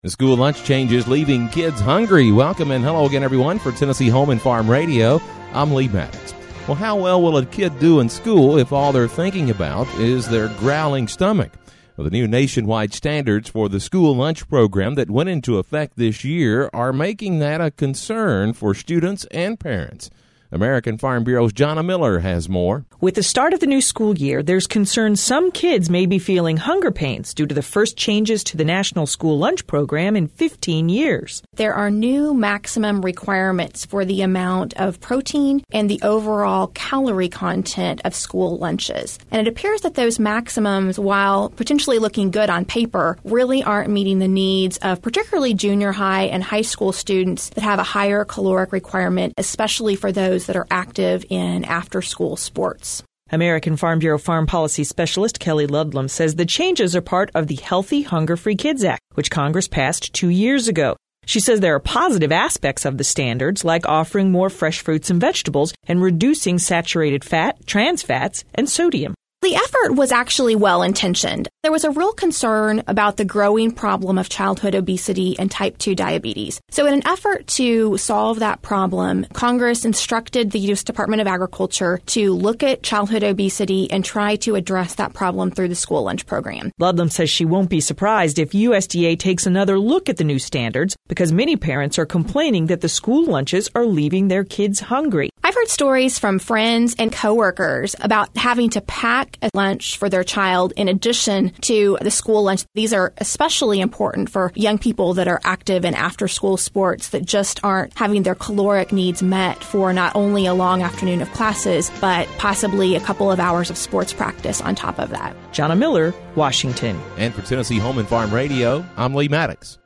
The school lunch changes leaving kids hungry. Welcome and hello again, everyone, for Tennessee Home and Farm Radio. I'm Lee Maddox. Well, how well will a kid do in school if all they're thinking about is their growling stomach? Well, the new nationwide standards for the school lunch program that went into effect this year are making that a concern for students and parents. American Farm Bureau's Jonna Miller has more. With the start of the new school year, there's concern some kids may be feeling hunger pains due to the first changes to the National School Lunch Program in 15 years. There are new maximum requirements for the amount of protein and the overall calorie content of school lunches. And it appears that those maximums, while potentially looking good on paper, really aren't meeting the needs of particularly junior high and high school students that have a higher caloric requirement, especially for those that are active in after-school sports. American Farm Bureau Farm Policy Specialist Kelly Ludlam says the changes are part of the Healthy Hunger-Free Kids Act, which Congress passed 2 years ago. She says there are positive aspects of the standards, like offering more fresh fruits and vegetables and reducing saturated fat, trans fats, and sodium. The effort was actually well-intentioned. There was a real concern about the growing problem of childhood obesity and type 2 diabetes. So in an effort to solve that problem, Congress instructed the U.S. Department of Agriculture to look at childhood obesity and try to address that problem through the school lunch program. Ludlam says she won't be surprised if USDA takes another look at the new standards because many parents are complaining that the school lunches are leaving their kids hungry. I've heard stories from friends and coworkers about having to pack a lunch for their child in addition to the school lunch. These are especially important for young people that are active in after-school sports that just aren't having their caloric needs met for not only a long afternoon of classes, but possibly a couple of hours of sports practice on top of that. Jonna Miller, Washington. And for Tennessee Home and Farm Radio, I'm Lee Maddox.